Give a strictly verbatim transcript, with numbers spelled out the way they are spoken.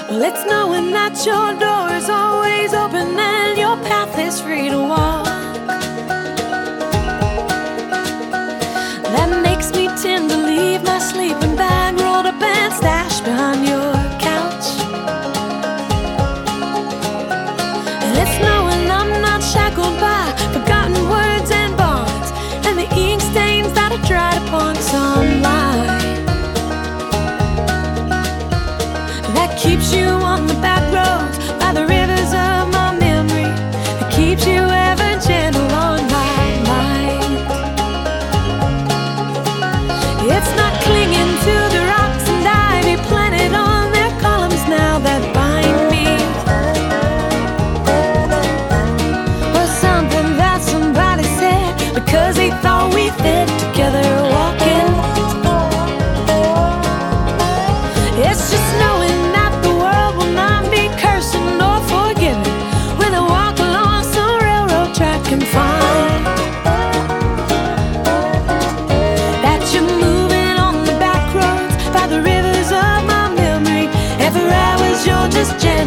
Well, it's knowing that your door is always open and your path is free to walk. That makes me tend to leave my sleeping bag rolled up and stashed behind your couch. And it's knowing I'm not shackled by forgotten words and bonds and the ink stains that are dried upon sunlight. That keeps you on the back roads by the rivers of my memory. That keeps you ever gentle on my mind. It's not clinging to the rocks and ivy planted on their columns now that bind me, or something that somebody said because they thought we fit together walking. It's just knowing that the world will not be cursing or forgiving when I walk along some railroad track and find that you're moving on the back roads by the rivers of my memory. Every hour's you're just jamming.